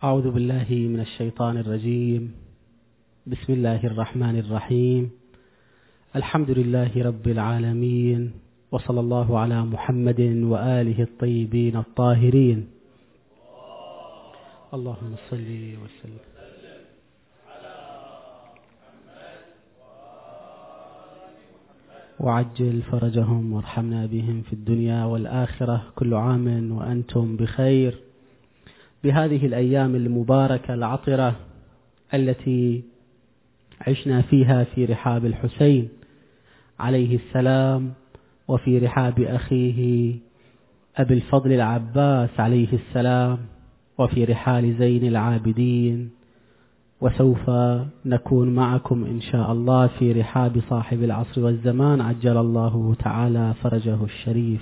أعوذ بالله من الشيطان الرجيم. بسم الله الرحمن الرحيم. الحمد لله رب العالمين، وصلى الله على محمد وآله الطيبين الطاهرين. اللهم صل وسلم وعجل فرجهم وارحمنا بهم في الدنيا والآخرة. كل عام وأنتم بخير بهذه الأيام المباركة العطرة التي عشنا فيها في رحاب الحسين عليه السلام، وفي رحاب أخيه أبي الفضل العباس عليه السلام، وفي رحال زين العابدين، وسوف نكون معكم إن شاء الله في رحاب صاحب العصر والزمان عجل الله تعالى فرجه الشريف.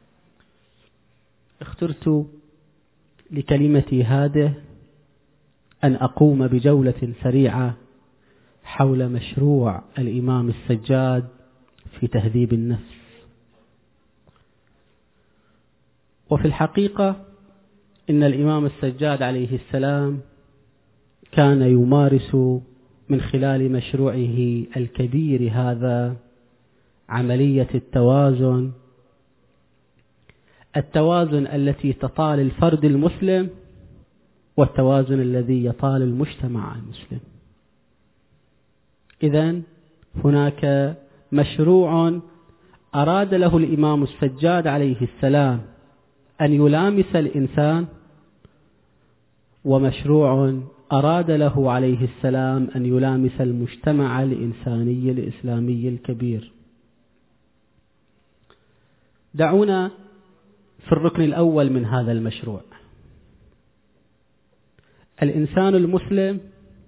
اخترت لكلمتي هذه أن أقوم بجولة سريعة حول مشروع الإمام السجاد في تهذيب النفس. وفي الحقيقة إن الإمام السجاد عليه السلام كان يمارس من خلال مشروعه الكبير هذا عملية التوازن التي تطال الفرد المسلم، والتوازن الذي يطال المجتمع المسلم. إذن هناك مشروع أراد له الإمام السجاد عليه السلام أن يلامس الإنسان، ومشروع أراد له عليه السلام أن يلامس المجتمع الإنساني الإسلامي الكبير. دعونا في الركن الأول من هذا المشروع. الإنسان المسلم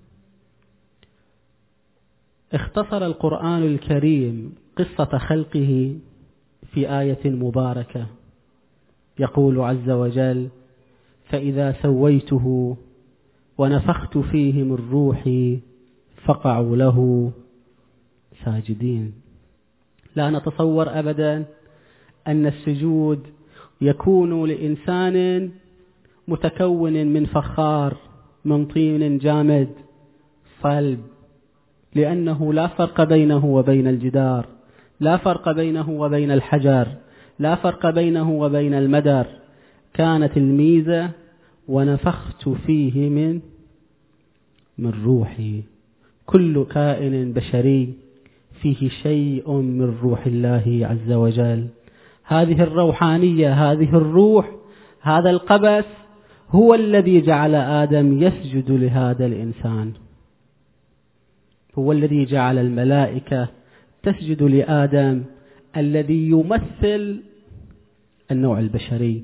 اختصر القرآن الكريم قصة خلقه في آية مباركة، يقول عز وجل: فإذا سويته ونفخت فيه من روحي فقعوا له ساجدين. لا نتصور أبدا أن السجود يكون لإنسان متكون من فخار، من طين جامد صلب، لأنه لا فرق بينه وبين الجدار، لا فرق بينه وبين الحجر، لا فرق بينه وبين المدر. كانت الميزة ونفخت فيه من روحي. كل كائن بشري فيه شيء من روح الله عز وجل. هذه الروحانية، هذه الروح، هذا القبس هو الذي جعل آدم يسجد لهذا الإنسان، هو الذي جعل الملائكة تسجد لآدم الذي يمثل النوع البشري.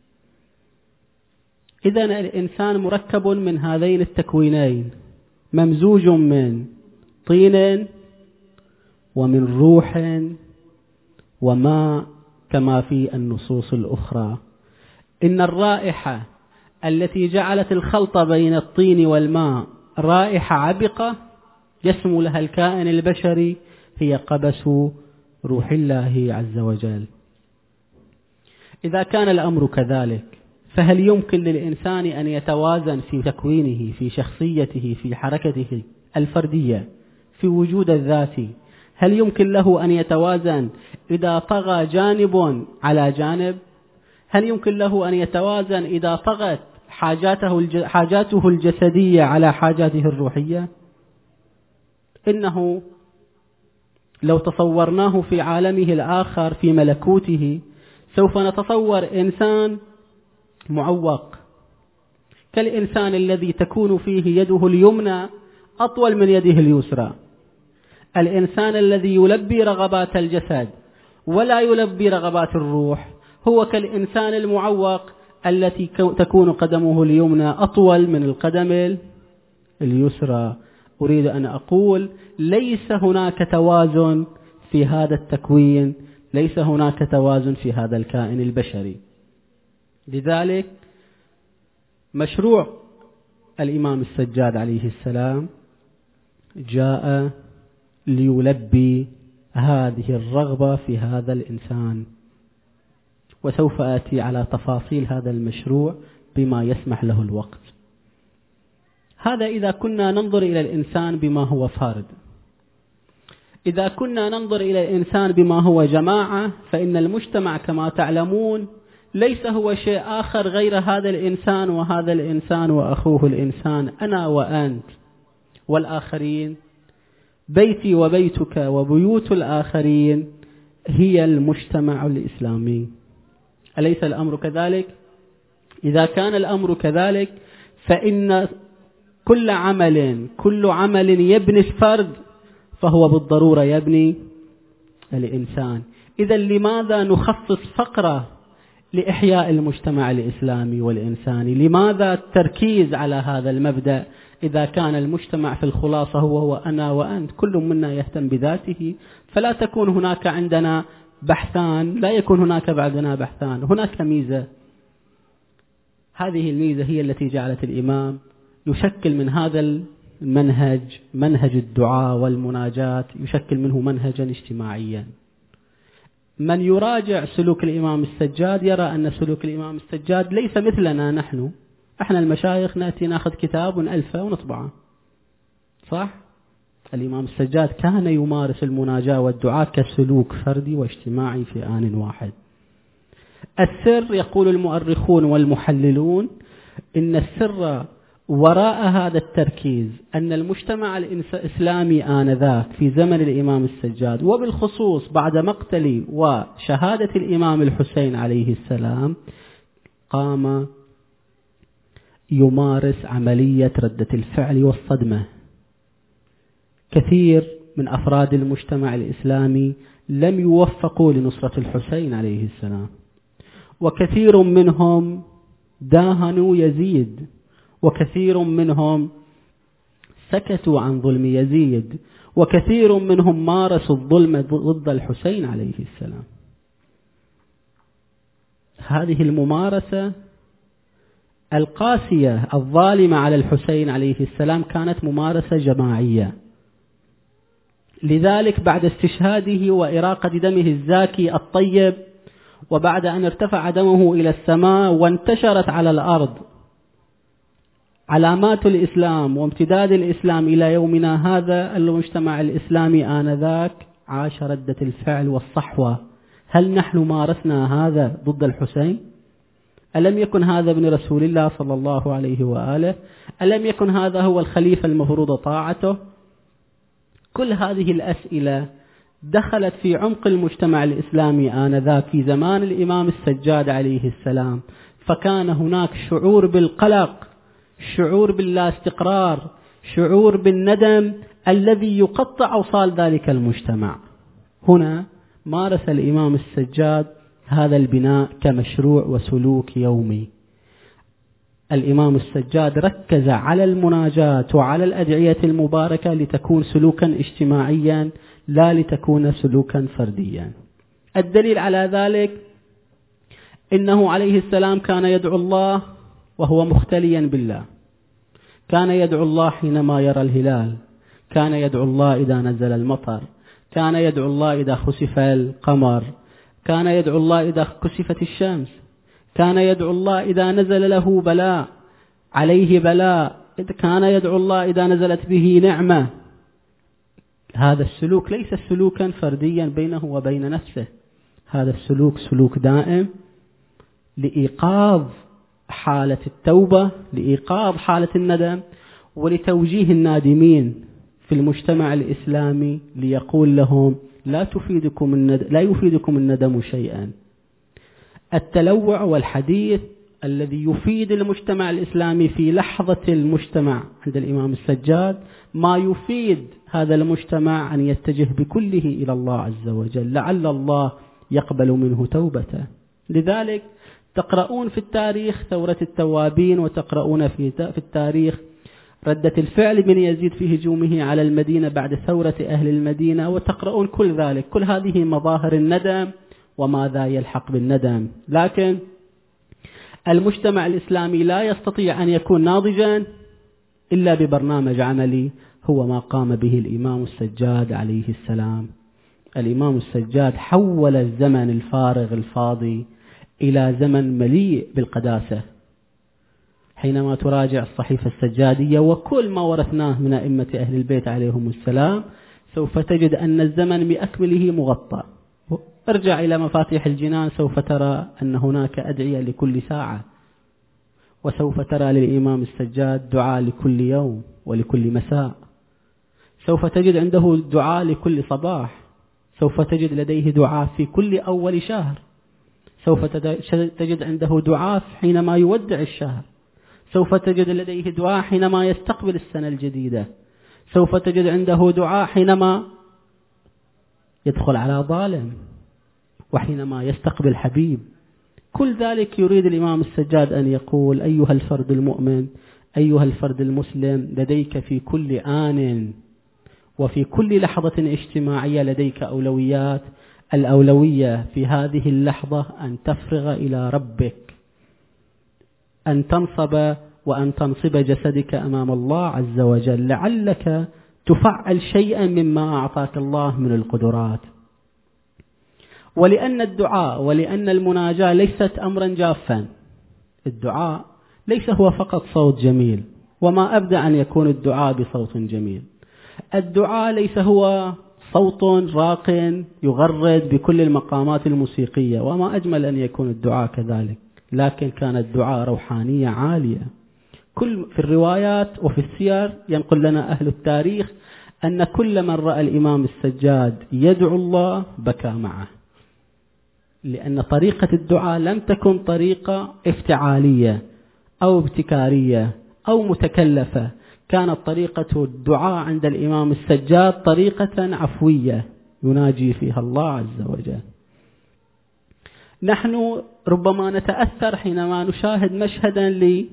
إذن الإنسان مركب من هذين التكوينين، ممزوج من طين ومن روح وماء، كما في النصوص الأخرى. إن الرائحة التي جعلت الخلط بين الطين والماء رائحة عبقة يسمو لها الكائن البشري هي قبس روح الله عز وجل. إذا كان الأمر كذلك، فهل يمكن للإنسان أن يتوازن في تكوينه، في شخصيته، في حركته الفردية، في وجود الذاتي؟ هل يمكن له أن يتوازن إذا طغى جانب على جانب؟ هل يمكن له أن يتوازن إذا طغت حاجاته الجسدية على حاجاته الروحية؟ إنه لو تصورناه في عالمه الآخر، في ملكوته، سوف نتصور إنسان معوق، كالإنسان الذي تكون فيه يده اليمنى أطول من يده اليسرى، الإنسان الذي يلبي رغبات الجسد ولا يلبي رغبات الروح، هو كالإنسان المعوق التي تكون قدمه اليمنى أطول من القدم اليسرى. أريد أن أقول ليس هناك توازن في هذا التكوين، ليس هناك توازن في هذا الكائن البشري. لذلك مشروع الإمام السجاد عليه السلام جاء ليلبي هذه الرغبة في هذا الإنسان، وسوف آتي على تفاصيل هذا المشروع بما يسمح له الوقت. هذا إذا كنا ننظر إلى الإنسان بما هو فرد. إذا كنا ننظر إلى الإنسان بما هو جماعة، فإن المجتمع كما تعلمون ليس هو شيء آخر غير هذا الإنسان وهذا الإنسان وأخوه الإنسان، أنا وأنت والآخرين، بيتي وبيتك وبيوت الآخرين هي المجتمع الإسلامي. أليس الأمر كذلك؟ إذا كان الأمر كذلك فإن كل عمل يبني الفرد فهو بالضرورة يبني الإنسان. إذا لماذا نخصص فقرة لإحياء المجتمع الإسلامي والإنساني؟ لماذا التركيز على هذا المبدأ إذا كان المجتمع في الخلاصة هو أنا وأنت، كل منا يهتم بذاته، فلا تكون هناك عندنا بحثان، لا يكون هناك بعدنا بحثان، هناك ميزة. هذه الميزة هي التي جعلت الإمام يشكل من هذا المنهج، منهج الدعاء والمناجاة، يشكل منه منهجا اجتماعيا. من يراجع سلوك الإمام السجاد يرى أن سلوك الإمام السجاد ليس مثلنا نحن. احنا المشايخ نأتي ناخذ كتاب ونألفه ونطبعه، صح؟ الإمام السجاد كان يمارس المناجاة والدعاء كسلوك فردي واجتماعي في آن واحد. السر، يقول المؤرخون والمحللون، إن السر وراء هذا التركيز أن المجتمع الإسلامي آنذاك في زمن الإمام السجاد، وبالخصوص بعد مقتل وشهادة الإمام الحسين عليه السلام، قام يمارس عملية ردة الفعل والصدمة. كثير من أفراد المجتمع الإسلامي لم يوفقوا لنصرة الحسين عليه السلام، وكثير منهم داهنوا يزيد، وكثير منهم سكتوا عن ظلم يزيد، وكثير منهم مارسوا الظلم ضد الحسين عليه السلام. هذه الممارسة القاسية الظالمة على الحسين عليه السلام كانت ممارسة جماعية. لذلك بعد استشهاده وإراقة دمه الزاكي الطيب، وبعد أن ارتفع دمه إلى السماء وانتشرت على الأرض علامات الإسلام وامتداد الإسلام إلى يومنا هذا، المجتمع الإسلامي آنذاك عاش ردة الفعل والصحوة. هل نحن مارسنا هذا ضد الحسين؟ ألم يكن هذا ابن رسول الله صلى الله عليه وآله؟ ألم يكن هذا هو الخليفة المفروض طاعته؟ كل هذه الأسئلة دخلت في عمق المجتمع الإسلامي آنذاك في زمان الإمام السجاد عليه السلام، فكان هناك شعور بالقلق، شعور باللا استقرار، شعور بالندم الذي يقطع أوصال ذلك المجتمع. هنا مارس الإمام السجاد هذا البناء كمشروع وسلوك يومي. الإمام السجاد ركز على المناجاة وعلى الأدعية المباركة لتكون سلوكا اجتماعيا لا لتكون سلوكا فرديا. الدليل على ذلك إنه عليه السلام كان يدعو الله وهو مختليا بالله، كان يدعو الله حينما يرى الهلال، كان يدعو الله إذا نزل المطر، كان يدعو الله إذا خسف القمر، كان يدعو الله إذا كسفت الشمس، كان يدعو الله إذا نزل له بلاء عليه بلاء، كان يدعو الله إذا نزلت به نعمة. هذا السلوك ليس سلوكا فرديا بينه وبين نفسه، هذا السلوك سلوك دائم لإيقاظ حالة التوبة، لإيقاظ حالة الندم، ولتوجيه النادمين في المجتمع الإسلامي ليقول لهم لا يفيدكم الندم شيئا. التلوع والحديث الذي يفيد المجتمع الإسلامي في لحظة المجتمع عند الإمام السجاد ما يفيد هذا المجتمع أن يتجه بكله إلى الله عز وجل، لعل الله يقبل منه توبته. لذلك تقرؤون في التاريخ ثورة التوابين، وتقرؤون في التاريخ ردة الفعل بن يزيد في هجومه على المدينة بعد ثورة أهل المدينة، وتقرؤون كل ذلك، كل هذه مظاهر الندم وماذا يلحق بالندم. لكن المجتمع الإسلامي لا يستطيع أن يكون ناضجا إلا ببرنامج عملي هو ما قام به الإمام السجاد عليه السلام. الإمام السجاد حول الزمن الفارغ الفاضي إلى زمن مليء بالقداسة، حينما تراجع الصحيفة السجادية وكل ما ورثناه من أئمة أهل البيت عليهم السلام سوف تجد أن الزمن بأكمله مغطى. ارجع إلى مفاتيح الجنان سوف ترى أن هناك أدعية لكل ساعة، وسوف ترى للإمام السجاد دعاء لكل يوم ولكل مساء. سوف تجد عنده دعاء لكل صباح، سوف تجد لديه دعاء في كل أول شهر، سوف تجد عنده دعاء حينما يودع الشهر، سوف تجد لديه دعاء حينما يستقبل السنة الجديدة، سوف تجد عنده دعاء حينما يدخل على ظالم وحينما يستقبل حبيب. كل ذلك يريد الإمام السجاد أن يقول: أيها الفرد المؤمن، أيها الفرد المسلم، لديك في كل آن وفي كل لحظة اجتماعية لديك أولويات. الأولوية في هذه اللحظة أن تفرغ إلى ربك، أن تنصب وأن تنصب جسدك أمام الله عز وجل لعلك تفعل شيئا مما أعطاك الله من القدرات. ولأن الدعاء ولأن المناجاة ليست أمرا جافا، الدعاء ليس هو فقط صوت جميل، وما أبدأ أن يكون الدعاء بصوت جميل. الدعاء ليس هو صوت راق يغرد بكل المقامات الموسيقية، وما أجمل أن يكون الدعاء كذلك، لكن كان الدعاء روحانية عالية. في الروايات وفي السير ينقل لنا أهل التاريخ أن كل من رأى الإمام السجاد يدعو الله بكى معه، لأن طريقة الدعاء لم تكن طريقة افتعالية أو ابتكارية أو متكلفة، كانت طريقة الدعاء عند الإمام السجاد طريقة عفوية يناجي فيها الله عز وجل. نحن ربما نتأثر حينما نشاهد مشهدا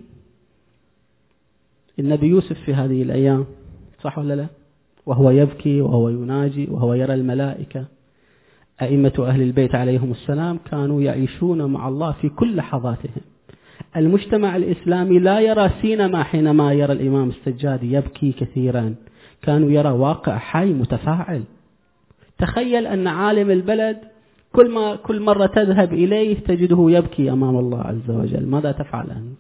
للنبي يوسف في هذه الأيام، صح ولا لا؟ وهو يبكي وهو يناجي وهو يرى الملائكة. أئمة أهل البيت عليهم السلام كانوا يعيشون مع الله في كل لحظاتهم. المجتمع الإسلامي لا يرى سينما حينما يرى الإمام السجاد يبكي كثيرا، كانوا يرى واقع حي متفاعل. تخيل أن عالم البلد كل مرة تذهب إليه تجده يبكي أمام الله عز وجل، ماذا تفعل أنت؟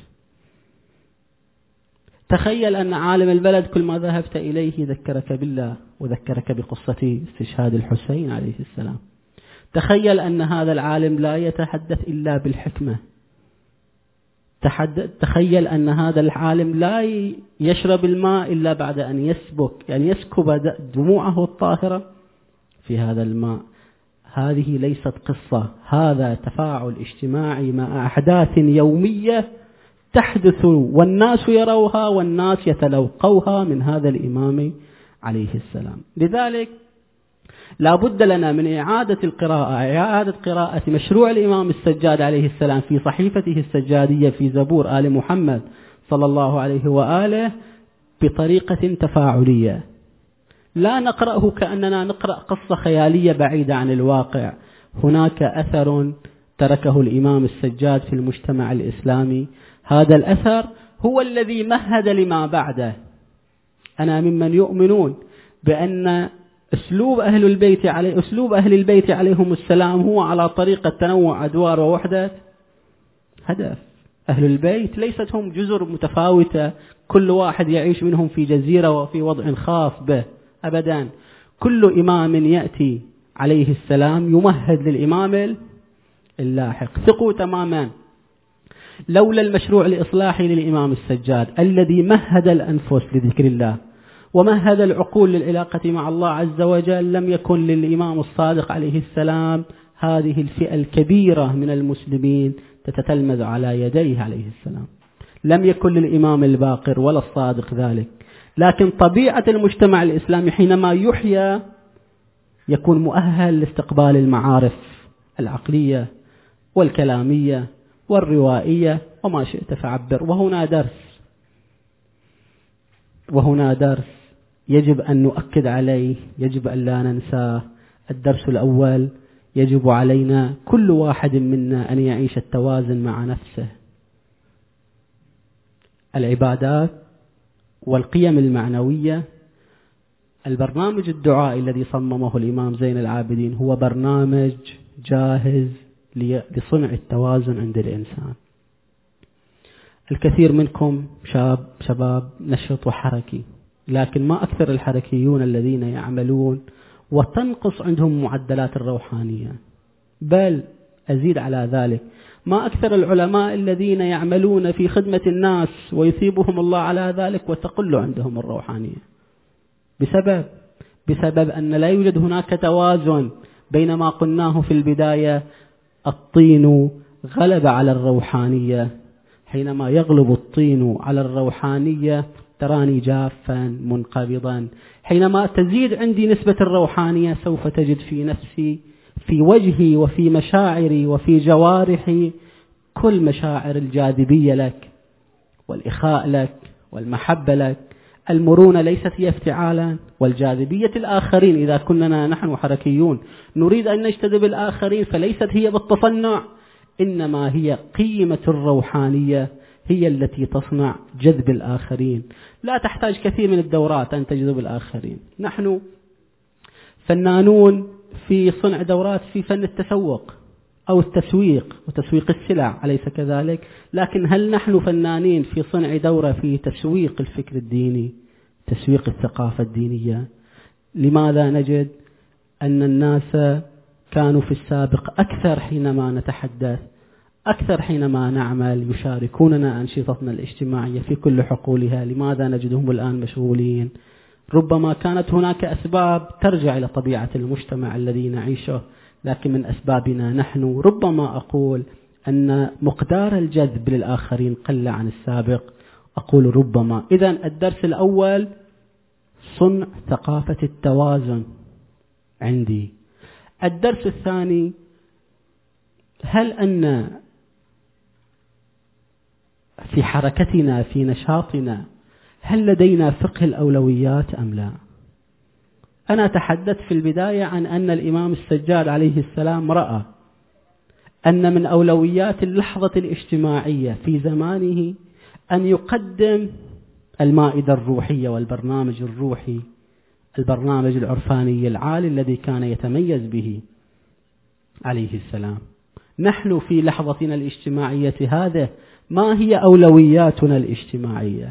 تخيل أن عالم البلد كل ما ذهبت إليه يذكرك بالله وذكرك بقصة استشهاد الحسين عليه السلام. تخيل أن هذا العالم لا يتحدث إلا بالحكمة. تخيل أن هذا العالم لا يشرب الماء إلا بعد أن يسكب دموعه الطاهرة في هذا الماء. هذه ليست قصة، هذا تفاعل اجتماعي مع أحداث يومية تحدث والناس يروها والناس يتلوقوها من هذا الإمام عليه السلام. لذلك لا بد لنا من إعادة قراءة مشروع الإمام السجاد عليه السلام في صحيفته السجادية في زبور آل محمد صلى الله عليه وآله بطريقة تفاعلية، لا نقرأه كأننا نقرأ قصة خيالية بعيدة عن الواقع. هناك أثر تركه الإمام السجاد في المجتمع الإسلامي، هذا الأثر هو الذي مهد لما بعده. أنا ممن يؤمنون بأن أسلوب أهل البيت عليهم السلام هو على طريقة تنوع أدوار ووحدة هدف. أهل البيت ليست هم جزر متفاوتة كل واحد يعيش منهم في جزيرة وفي وضع خاص به، أبدا. كل إمام يأتي عليه السلام يمهد للإمام اللاحق. ثقوا تماما لولا المشروع الإصلاحي للإمام السجاد الذي مهد الأنفس لذكر الله ومهد العقول للعلاقة مع الله عز وجل، لم يكن للإمام الصادق عليه السلام هذه الفئة الكبيرة من المسلمين تتتلمذ على يديه عليه السلام. لم يكن للإمام الباقر ولا الصادق ذلك. لكن طبيعة المجتمع الإسلامي حينما يحيى يكون مؤهل لاستقبال المعارف العقلية والكلامية والروائية وما شئت فعبر. وهنا درس يجب أن نؤكد عليه، يجب أن لا ننساه. الدرس الأول: يجب علينا كل واحد منا أن يعيش التوازن مع نفسه. العبادات والقيم المعنوية. البرنامج الدعائي الذي صممه الإمام زين العابدين هو برنامج جاهز لصنع التوازن عند الإنسان. الكثير منكم شباب نشط وحركي، لكن ما أكثر الحركيون الذين يعملون وتنقص عندهم معدلات الروحانية، بل أزيد على ذلك ما أكثر العلماء الذين يعملون في خدمة الناس ويثيبهم الله على ذلك وتقل عندهم الروحانية، بسبب أن لا يوجد هناك توازن بين ما قلناه في البداية. الطين غلب على الروحانية، حينما يغلب الطين على الروحانية تراني جافا منقبضا. حينما تزيد عندي نسبة الروحانية سوف تجد في نفسي، في وجهي وفي مشاعري وفي جوارحي كل مشاعر الجاذبية لك والإخاء لك والمحبة لك. المرونة ليست هي افتعالا، والجاذبية الآخرين إذا كنا نحن حركيون نريد أن نجتذب الآخرين فليست هي بالتصنع، إنما هي قيمة الروحانية هي التي تصنع جذب الآخرين. لا تحتاج كثير من الدورات أن تجذب الآخرين. نحن فنانون في صنع دورات في فن التسوق أو التسويق وتسويق السلع، أليس كذلك؟ لكن هل نحن فنانين في صنع دورة في تسويق الفكر الديني، تسويق الثقافة الدينية؟ لماذا نجد أن الناس كانوا في السابق أكثر حينما نتحدث، أكثر حينما نعمل، يشاركوننا أنشطتنا الاجتماعية في كل حقولها؟ لماذا نجدهم الآن مشغولين؟ ربما كانت هناك أسباب ترجع إلى طبيعة المجتمع الذي نعيشه، لكن من أسبابنا نحن ربما أقول أن مقدار الجذب للآخرين قل عن السابق. أقول ربما. إذن الدرس الأول صنع ثقافة التوازن عندي. الدرس الثاني، هل أن في حركتنا في نشاطنا هل لدينا فقه الأولويات أم لا؟ أنا تحدثت في البداية عن أن الإمام السجاد عليه السلام رأى أن من أولويات اللحظة الاجتماعية في زمانه أن يقدم المائدة الروحية والبرنامج الروحي، البرنامج العرفاني العالي الذي كان يتميز به عليه السلام. نحن في لحظتنا الاجتماعية هذه ما هي أولوياتنا الاجتماعية؟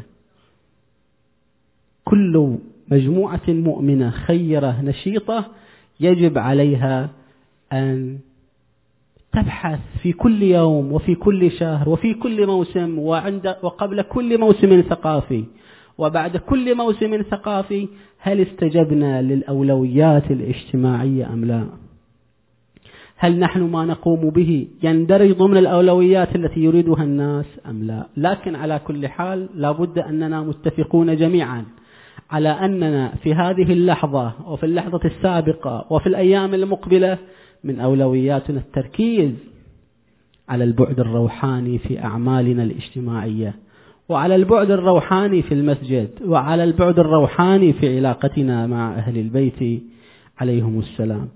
كل مجموعة مؤمنة خيرة نشيطة يجب عليها أن تبحث في كل يوم وفي كل شهر وفي كل موسم وقبل كل موسم ثقافي وبعد كل موسم ثقافي، هل استجبنا للأولويات الاجتماعية أم لا؟ هل نحن ما نقوم به يندرج ضمن الأولويات التي يريدها الناس أم لا؟ لكن على كل حال لابد أننا متفقون جميعا على أننا في هذه اللحظة وفي اللحظة السابقة وفي الأيام المقبلة من أولوياتنا التركيز على البعد الروحاني في أعمالنا الاجتماعية، وعلى البعد الروحاني في المسجد، وعلى البعد الروحاني في علاقتنا مع أهل البيت عليهم السلام.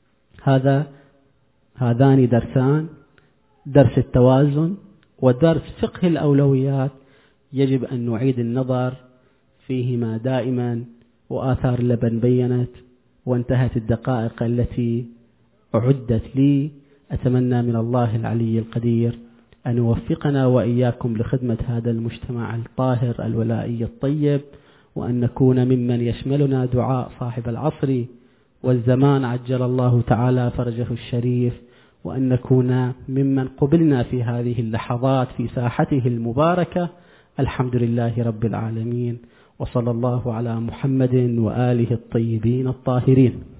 هذان درسان، درس التوازن ودرس فقه الأولويات، يجب أن نعيد النظر فيهما دائما. وآثار اللبن بينت وانتهت الدقائق التي أعدت لي. أتمنى من الله العلي القدير أن يوفقنا وإياكم لخدمة هذا المجتمع الطاهر الولائي الطيب، وأن نكون ممن يشملنا دعاء صاحب العصر والزمان عجل الله تعالى فرجه الشريف، وأن نكون ممن قبلنا في هذه اللحظات في ساحته المباركة. الحمد لله رب العالمين، وصلى الله على محمد وآله الطيبين الطاهرين.